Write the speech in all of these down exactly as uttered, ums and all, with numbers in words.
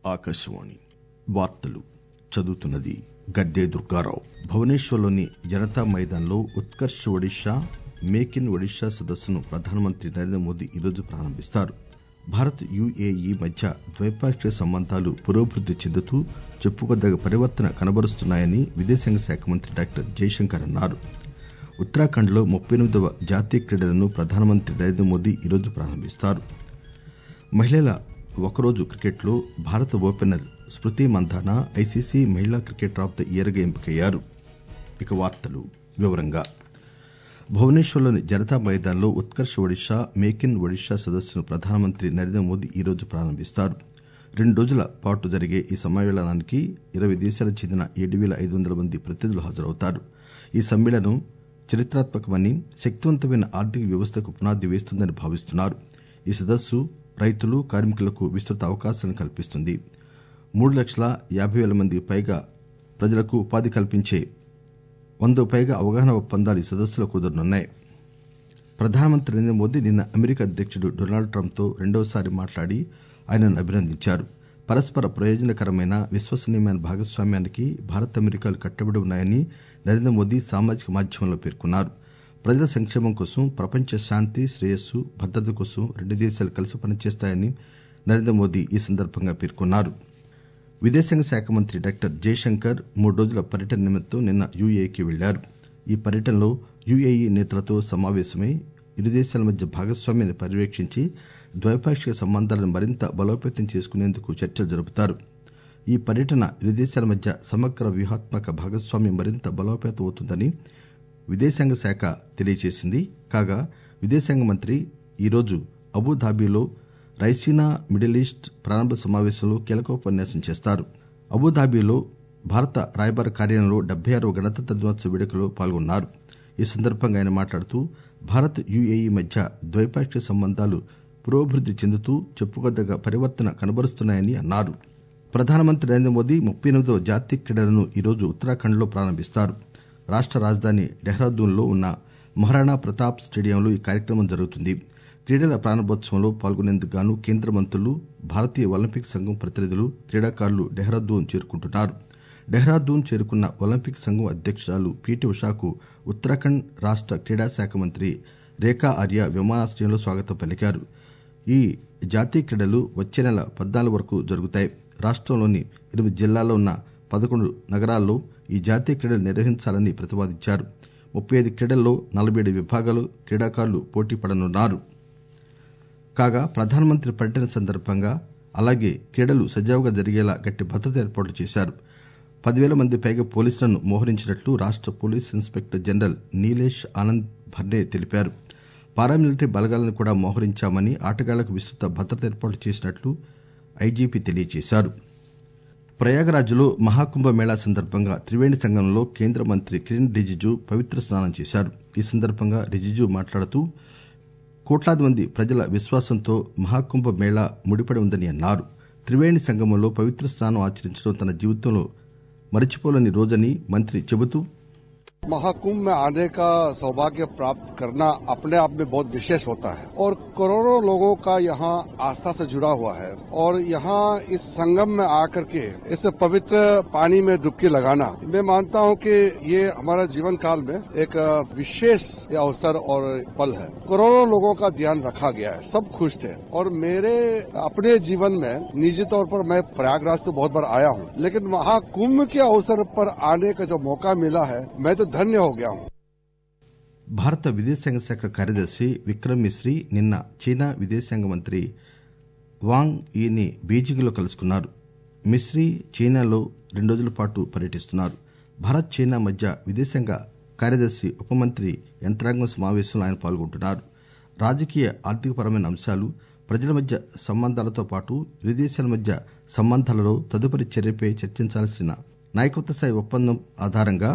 ఆకాశవాణి వార్తలు చదువుతున్నది గడ్డే దుర్గారావు. భువనేశ్వర్లోని జనతా మైదాన్లో ఉత్కర్ష్ ఒడిషా మేక్ ఇన్ ఒడిషా సదస్సును ప్రధానమంత్రి నరేంద్ర మోదీ ఈరోజు ప్రారంభిస్తారు. భారత్ యుఏఈ మధ్య ద్వైపాక్షిక సంబంధాలు పురోభివృద్ది చెందుతూ చెప్పుకోదగ్గ పరివర్తన కనబరుస్తున్నాయని విదేశాంగ శాఖ మంత్రి డాక్టర్ జయశంకర్ అన్నారు. ఉత్తరాఖండ్లో ముప్పై ఎనిమిదవ జాతీయ క్రీడలను ప్రధానమంత్రి నరేంద్ర మోదీ ఈరోజు ప్రారంభిస్తారు. మహిళల ఒకరోజు క్రికెట్లో భారత ఓపెనర్ స్మృతి మంధాన ఐసీసీ మహిళా క్రికెటర్ ఆఫ్ ద ఇయర్ గా ఎంపికయ్యారు. ఇక వార్తలు వివరంగా భువనేశ్వర్లోని జనతా మైదాన్లో ఉత్కర్ష్ ఒడిషా మేక్ ఇన్ ఒడిషా సదస్సును ప్రధానమంత్రి నరేంద్ర మోదీ ఈరోజు ప్రారంభిస్తారు. రెండు రోజుల పాటు జరిగే ఈ సమ్మేళనానికి ఇరవై దేశాలకు చెందిన ఏడు పేల ఐదు వందల మంది ప్రతినిధులు హాజరవుతారు. ఈ సమ్మేళనం చరిత్రాత్మకమని, శక్తివంతమైన ఆర్థిక వ్యవస్థకు పునాది వేస్తుందని భావిస్తున్నారు. ఈ సదస్సు రైతులు, కార్మికులకు విస్తృత అవకాశాలను కల్పిస్తుంది. మూడు లక్షల యాభై పేల మందికి పైగా ప్రజలకు ఉపాధి కల్పించే వందకు పైగా అవగాహన ఒప్పందాలు ఈ సదస్సులో కుదరనున్నాయి. ప్రధానమంత్రి నరేంద్ర మోదీ నిన్న అమెరికా అధ్యకుడు డొనాల్డ్ ట్రంప్ తో రెండవసారి మాట్లాడి ఆయనను అభినందించారు. పరస్పర ప్రయోజనకరమైన, విశ్వసనీయమైన భాగస్వామ్యానికి భారత్ అమెరికాలు కట్టుబడి ఉన్నాయని నరేంద్ర మోదీ సామాజిక మాధ్యమంలో పేర్కొన్నారు. ప్రజల సంక్షేమం కోసం, ప్రపంచ శాంతి, శ్రేయస్సు, భద్రత కోసం రెండు దేశాలు కలిసి పనిచేస్తాయని నరేంద్ర మోదీ ఈ సందర్భంగా పేర్కొన్నారు. విదేశాంగ శాఖ మంత్రి డాక్టర్ జయశంకర్ మూడు రోజుల పర్యటన నిమిత్తం నిన్న యుఏఈకి వెళ్లారు. ఈ పర్యటనలో యుఏఈ నేతలతో సమావేశమై ఇరు దేశాల మధ్య భాగస్వామ్యాన్ని పర్యవేక్షించి ద్వైపాక్షిక సంబంధాలను మరింత బలోపేతం చేసుకునేందుకు చర్చలు జరుపుతారు. ఈ పర్యటన ఇరు దేశాల మధ్య సమగ్ర వ్యూహాత్మక భాగస్వామ్యం మరింత బలోపేతం అవుతుందని విదేశాంగ శాఖ తెలియజేసింది. కాగా విదేశాంగ మంత్రి ఈరోజు అబుధాబిలో రైసీనా మిడిల్ ఈస్ట్ ప్రారంభ సమావేశంలో కీలకోపన్యాసం చేస్తారు. అబుధాబిలో భారత రాయబార కార్యాలయంలో డెబ్బై ఆరవ గణతంత్ర దినోత్సవ వేడుకలో పాల్గొన్నారు. ఈ సందర్భంగా ఆయన మాట్లాడుతూ భారత్ యుఏఈ మధ్య ద్వైపాక్షిక సంబంధాలు పురోభివృద్ది చెందుతూ చెప్పుకోదగ్గ పరివర్తన కనబరుస్తున్నాయని అన్నారు. ప్రధానమంత్రి నరేంద్ర మోదీ ముప్పై ఎనిమిదవ జాతీయ క్రీడలను ఈరోజు ఉత్తరాఖండ్ లో ప్రారంభిస్తారు. రాష్ట రాజధాని డెహ్రాదూన్ లో ఉన్న మహారాణా ప్రతాప్ స్టేడియంలో ఈ కార్యక్రమం జరుగుతుంది. క్రీడల ప్రారంభోత్సవంలో పాల్గొనేందుకు గాను కేంద్ర మంత్రులు, భారతీయ ఒలింపిక్ సంఘం ప్రతినిధులు, క్రీడాకారులు డెహ్రాదూన్ చేరుకుంటున్నారు. డెహ్రాదూన్ చేరుకున్న ఒలింపిక్ సంఘం అధ్యకురాలు పీటీ ఉషాకు ఉత్తరాఖండ్ రాష్ట క్రీడా శాఖ మంత్రి రేఖా ఆర్య విమానాశ్రయంలో స్వాగతం పలికారు. ఈ జాతీయ క్రీడలు వచ్చే నెల పద్నాలుగు వరకు జరుగుతాయి. రాష్టంలోని ఎనిమిది జిల్లాల్లో ఉన్న పదకొండు నగరాల్లో ఈ జాతీయ క్రీడలు నిర్వహించాలని ప్రతిపాదించారు. ముప్పై ఐదు క్రీడల్లో నలభై ఏడు విభాగాలు క్రీడాకారులు పోటీ పడనున్నారు. కాగా ప్రధానమంత్రి పర్యటన సందర్భంగా అలాగే క్రీడలు సజావుగా జరిగేలా గట్టి భద్రత ఏర్పాట్లు చేశారు. పదివేల మంది పైగా పోలీసులను మోహరించినట్లు రాష్ట police inspector general Nilesh Anand Bharne తెలిపారు. పారామిలిటరీ బలగాలను కూడా మోహరించామని, ఆటగాళ్లకు విస్తృత భద్రత ఏర్పాట్లు చేసినట్లు ఐజీపీ తెలియజేశారు. ప్రయాగరాజ్ లో మహాకుంభ మేళా సందర్భంగా త్రివేణి సంగమంలో కేంద్ర మంత్రి కిరణ్ రిజిజు పవిత్ర స్నానం చేశారు. ఈ సందర్భంగా రిజిజు మాట్లాడుతూ కోట్లాది మంది ప్రజల విశ్వాసంతో మహాకుంభ మేళా ముడిపడి ఉందని అన్నారు. త్రివేణి సంగమంలో పవిత్ర స్నానం ఆచరించడం తన జీవితంలో మరిచిపోలేని రోజని మంత్రి చెబుతూ, महाकुंभ में आने का सौभाग्य प्राप्त करना अपने आप में बहुत विशेष होता है और करोड़ों लोगों का यहाँ आस्था से जुड़ा हुआ है और यहाँ इस संगम में आकर के इस पवित्र पानी में डुबकी लगाना, मैं मानता हूँ कि ये हमारा जीवन काल में एक विशेष अवसर और पल है. करोड़ों लोगों का ध्यान रखा गया है, सब खुश थे और मेरे अपने जीवन में निजी तौर पर मैं प्रयागराज तो बहुत बार आया हूँ, लेकिन महाकुंभ के अवसर पर आने का जो मौका मिला है मैं तो ధన్య హో గయా హూ. భారత విదేశాంగ శాఖ కార్యదర్శి విక్రమ్ మిశ్రీ నిన్న చైనా విదేశాంగ మంత్రి వాంగ్ యీని బీజింగ్ లో కలుసుకున్నారు. మిశ్రీ చైనాలో రెండు రోజుల పాటు పర్యటిస్తున్నారు. భారత్ చైనా మధ్య విదేశాంగ కార్యదర్శి ఉప మంత్రి యంత్రాంగం సమావేశంలో ఆయన పాల్గొంటున్నారు. రాజకీయ, ఆర్థికపరమైన అంశాలు, ప్రజల మధ్య సంబంధాలతో పాటు ఇరు దేశాల మధ్య సంబంధాలలో తదుపరి చర్యపై చర్చించాల్సిన నాయకత్వ స్థాయి ఒప్పందం ఆధారంగా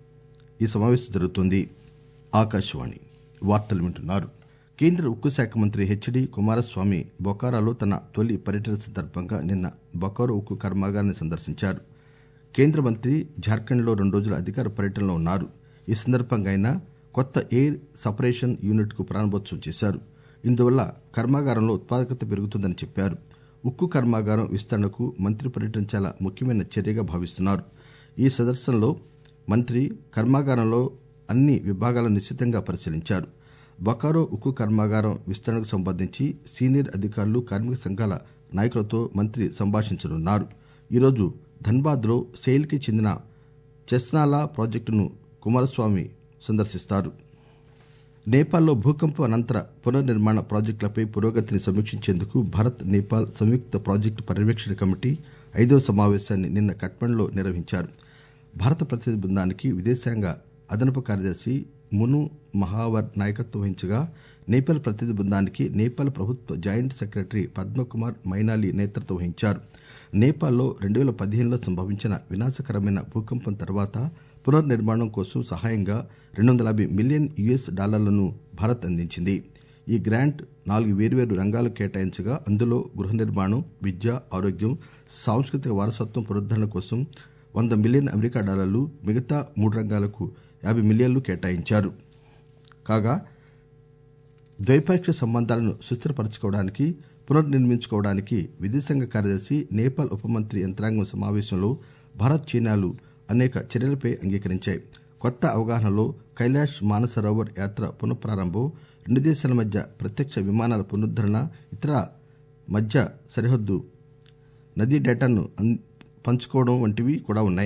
ఈ సమావేశం జరుగుతోంది. ఆకాశవాణి వార్తలు వింటున్నారు. కేంద్ర ఉక్కు శాఖ మంత్రి హెచ్డి కుమారస్వామి బొకారాలో తన తొలి పర్యటన సందర్భంగా నిన్న బొకారో ఉక్కు కర్మాగారాన్ని సందర్శించారు. కేంద్ర మంత్రి జార్ఖండ్ లో రెండు రోజుల అధికార పర్యటనలో ఉన్నారు. ఈ సందర్భంగా ఆయన కొత్త ఎయిర్ సపరేషన్ యూనిట్ కు ప్రారంభోత్సవం చేశారు. ఇందువల్ల కర్మాగారంలో ఉత్పాదకత పెరుగుతుందని చెప్పారు. ఉక్కు కర్మాగారం విస్తరణకు మంత్రి పర్యటన చాలా ముఖ్యమైన చర్యగా భావిస్తున్నారు. ఈ సందర్శనలో మంత్రి కర్మాగారంలో అన్ని విభాగాలను నిశితంగా పరిశీలించారు. బొకారో ఉక్కు కర్మాగారం విస్తరణకు సంబంధించి సీనియర్ అధికారులు, కార్మిక సంఘాల నాయకులతో మంత్రి సంభాషించనున్నారు. ఈరోజు ధన్బాద్ లో సెయిల్ కి చెందిన చెస్నాలా ప్రాజెక్టును కుమారస్వామి సందర్శిస్తారు. నేపాల్లో భూకంపం అనంతర పునర్నిర్మాణ ప్రాజెక్టులపై పురోగతిని సమీక్షించేందుకు భారత్ నేపాల్ సంయుక్త ప్రాజెక్టు పర్యవేక్షణ కమిటీ ఐదవ సమావేశాన్ని నిన్న కఠ్మండ్లో నిర్వహించారు. భారత ప్రతినిధి బృందానికి విదేశాంగ అదనపు కార్యదర్శి మును మహావర్ నాయకత్వం వహించగా, నేపాల్ ప్రతినిధి బృందానికి నేపాల్ ప్రభుత్వ జాయింట్ సెక్రటరీ పద్మకుమార్ మైనాలి నేతృత్వం వహించారు. నేపాల్లో రెండు వేల పదిహేనులో సంభవించిన వినాశకరమైన భూకంపం తర్వాత పునర్నిర్మాణం కోసం సహాయంగా రెండు వందల యాభై మిలియన్ యుఎస్ డాలర్లను భారత్ అందించింది. ఈ గ్రాంట్ నాలుగు వేర్వేరు రంగాలకు కేటాయించగా, అందులో గృహ నిర్మాణం, విద్య, ఆరోగ్యం, సాంస్కృతిక వారసత్వం పునరుద్దరణ కోసం వంద మిలియన్ అమెరికా డాలర్లు, మిగతా మూడు రంగాలకు యాభై మిలియన్లు కేటాయించారు. కాగా ద్వైపాక్షిక సంబంధాలను సుస్థిరపరచుకోవడానికి, పునర్నిర్మించుకోవడానికి విదేశాంగ కార్యదర్శి, నేపాల్ ఉపమంత్రి యంత్రాంగం సమావేశంలో భారత్, చైనాలు అనేక చర్యలపై అంగీకరించాయి. కొత్త అవగాహనలో కైలాష్ మానసరోవర్ యాత్ర పునఃప్రారంభం, రెండు దేశాల మధ్య ప్రత్యక్ష విమానాల పునరుద్దరణ, ఇతర మధ్య సరిహద్దు నదీ డేటాను పంచుకోవడం వంటివి కూడా ఉన్నాయి.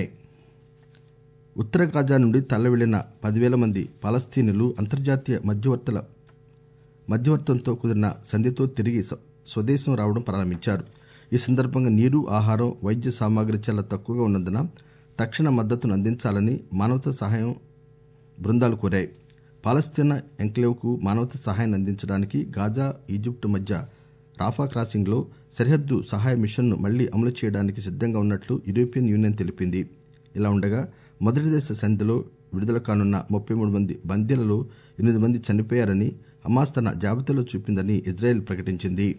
ఉత్తర గాజా నుండి తరలివెళ్లిన పదివేల మంది పాలస్తీనులు అంతర్జాతీయ మధ్యవర్తుల మధ్యవర్తంతో కుదిరిన సంధితో తిరిగి స్వదేశం రావడం ప్రారంభించారు. ఈ సందర్భంగా నీరు, ఆహారం, వైద్య సామాగ్రి చాలా తక్కువగా ఉన్నందున తక్షణ మద్దతును అందించాలని మానవతా సహాయం బృందాలు కోరాయి. పాలస్తీనా ఎంక్లేవ్కు మానవతా సహాయాన్ని అందించడానికి గాజా, ఈజిప్టు మధ్య రాఫా క్రాసింగ్ లో సరిహద్దు సహాయ మిషన్ను మళ్లీ అమలు చేయడానికి సిద్దంగా ఉన్నట్లు యూరోపియన్ యూనియన్ తెలిపింది. ఇలా ఉండగా మొదటి దశ సంధిలో విడుదల కానున్న ముప్పై మూడు మంది బందీలలో ఎనిమిది మంది చనిపోయారని హమాస్ తన జాబితాలో చూపిందని ఇజ్రాయెల్ ప్రకటించింది.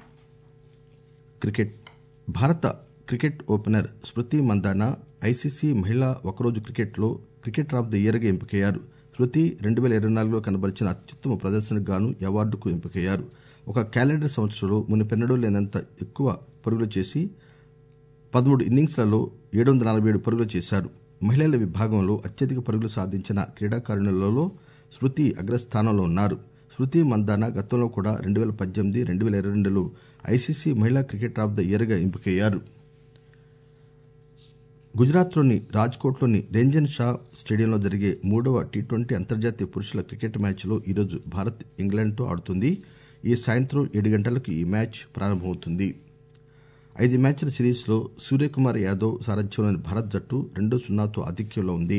క్రికెట్ భారత cricket opener Smriti Mandhana ICC మహిళా ఒకరోజు క్రికెట్లో క్రికెటర్ ఆఫ్ ది ఇయర్గా ఎంపికయ్యారు. స్మృతి రెండు వేల ఇరవై నాలుగులో కనబరిచిన అత్యుత్తమ ప్రదర్శనకు గాను ఈ అవార్డుకు ఎంపికయ్యారు. ఒక క్యాలెండర్ సంవత్సరంలో మునుపెన్నడూ లేనంత ఎక్కువ పరుగులు చేసి పదమూడు ఇన్నింగ్స్లలో ఏడు వందల నలభై ఏడు పరుగులు చేశారు. మహిళల విభాగంలో అత్యధిక పరుగులు సాధించిన క్రీడాకారిణులలో స్మృతి అగ్రస్థానంలో ఉన్నారు. స్మృతి మందాన గతంలో కూడా రెండు వేల పద్దెనిమిది రెండు వేల ఇరవై రెండులో ఐసీసీ మహిళా క్రికెటర్ ఆఫ్ ద ఇయర్గా ఎంపికయ్యారు. గుజరాత్లోని రాజ్కోట్లోని రేంజన్ షా స్టేడియంలో జరిగే మూడవ టీ ట్వంటీ అంతర్జాతీయ పురుషుల క్రికెట్ మ్యాచ్లో ఈరోజు భారత్ ఇంగ్లాండ్తో ఆడుతుంది. ఈ సాయంత్రం ఏడు గంటలకు ఈ మ్యాచ్ ప్రారంభమవుతుంది. ఐదు మ్యాచ్ల సిరీస్లో సూర్యకుమార్ యాదవ్ సారథ్యంలోని భారత్ జట్టు రెండు సున్నాతో ఆధిక్యంలో ఉంది.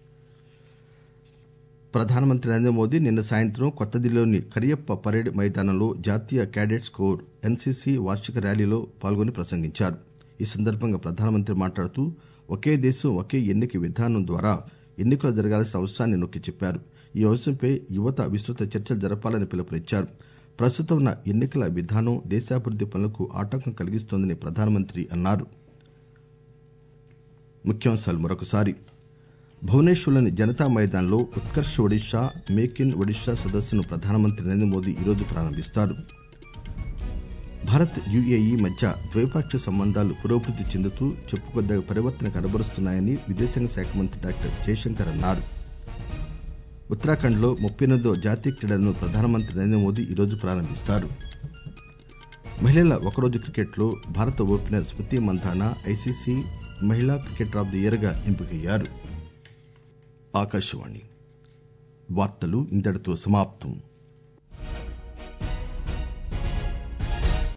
ప్రధానమంత్రి నరేంద్ర మోదీ నిన్న సాయంత్రం కొత్తదిల్లీలోని కరియప్ప పరేడ్ మైదానంలో జాతీయ క్యాడెట్స్ కోర్ ఎన్సీసీ వార్షిక ర్యాలీలో పాల్గొని ప్రసంగించారు. ఈ సందర్భంగా ప్రధానమంత్రి మాట్లాడుతూ ఒకే దేశం ఒకే ఎన్నిక విధానం ద్వారా ఎన్నికలు జరగాల్సిన అవసరాన్ని నొక్కి చెప్పారు. ఈ అంశంపై యువత విస్తృత చర్చలు జరపాలని పిలుపునిచ్చారు. ప్రస్తుతం ఉన్న ఎన్నికల విధానం దేశాభివృద్ది పనులకు ఆటంకం కలిగిస్తోందని ప్రధానమంత్రి అన్నారు. ముఖ్యాంశాలు మరొకసారి. భువనేశ్వర్లోని జనతా మైదాన్లో ఉత్కర్ష్ ఒడిశా, మేక్ ఇన్ ఒడిశా సదస్సును ప్రధానమంత్రి నరేంద్ర మోదీ ఈరోజు ప్రారంభిస్తారు. భారత్, యుఏఈ మధ్య ద్వైపాక్షిక సంబంధాలు పురోభివృద్ది చెందుతూ చెప్పుకొద్దగా పరివర్తన కనబరుస్తున్నాయని విదేశాంగ శాఖ మంత్రి డాక్టర్ జయశంకర్ అన్నారు. ఉత్తరాఖండ్లో ముప్పై ఎనిమిదో జాతీయ క్రీడలను ప్రధానమంత్రి నరేంద్ర మోదీ ఈరోజు ప్రారంభిస్తారు. మహిళల ఒకరోజు క్రికెట్లో భారత ఓపెనర్ స్మృతి మందాన ఐసీసీ మహిళా క్రికెటర్ ఆఫ్ ది ఇయర్గా ఎంపికయ్యారు. ఆకాశవాణి వార్తలు ఇంతటితో సమాప్తం.